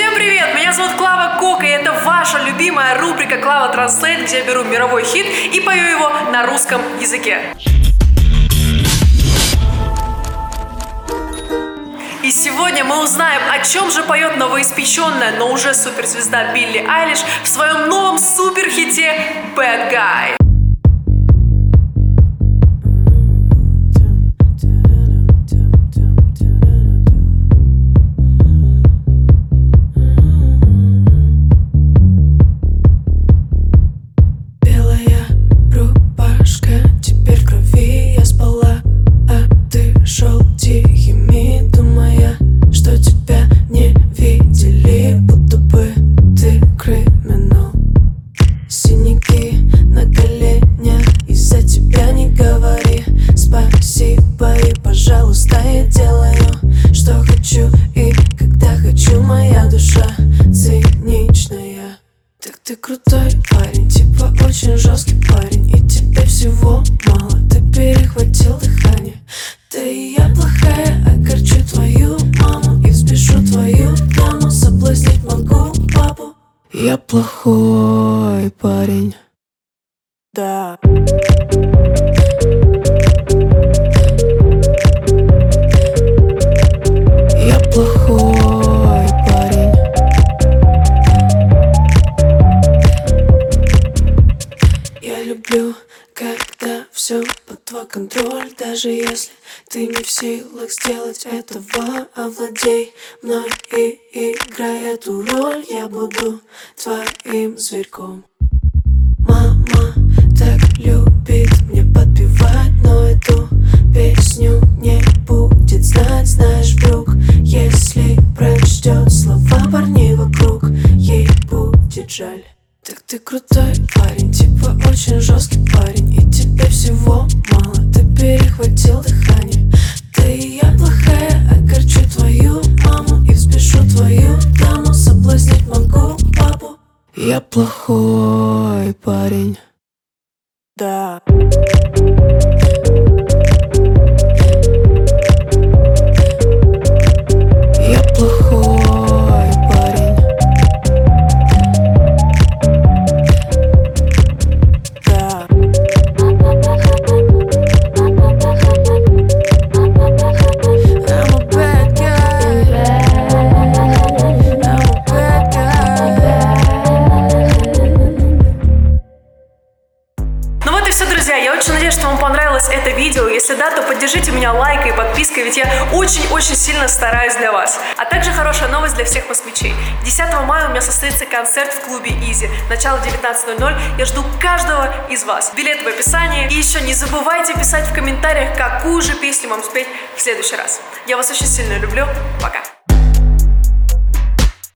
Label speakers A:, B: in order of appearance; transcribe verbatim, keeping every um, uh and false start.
A: Всем привет! Меня зовут Клава Кока, и это ваша любимая рубрика Клава Translate, где я беру мировой хит и пою его на русском языке. И сегодня мы узнаем, о чем же поет новоиспеченная, но уже суперзвезда Билли Айлиш в своем новом суперхите Bad Guy.
B: Пожалуйста, я делаю, что хочу и когда хочу. Моя душа циничная. Так ты крутой парень, типа очень жесткий парень, и тебе всего мало, ты перехватил дыхание. Да и я плохая, огорчу твою маму и взбешу твою даму. Соблазнить могу папу. Я плохой парень. Да. Плохой парень. Я люблю, когда все под твой контроль. Даже если ты не в силах сделать этого, овладей мной и играй эту роль. Я буду твоим зверьком. Мама так любит мне подпевать, но эту песню не будет знать. Знаешь, вдруг, если прочтет слова парней вокруг, ей будет жаль. Так ты крутой парень, типа очень жесткий парень, и тебе всего мало, ты перехватил дыхание. Да и я плохая, огорчу твою маму и взбешу твою даму. Соблазнить могу папу. Я плохой парень. Да. Я плохой парень. Да. I'm a bad guy. I'm a bad guy.
A: Ну вот и все, друзья. Я очень надеюсь, что вам понравилось это видео. Если да, то поддержите меня лайкой и подпиской, ведь я очень-очень сильно стараюсь для вас. А также хорошая новость для всех москвичей. десятого мая у меня состоится концерт в клубе Изи. Начало девятнадцать ноль ноль. Я жду каждого из вас. Билет в описании. И еще не забывайте писать в комментариях, какую же песню вам спеть в следующий раз. Я вас очень сильно люблю. Пока.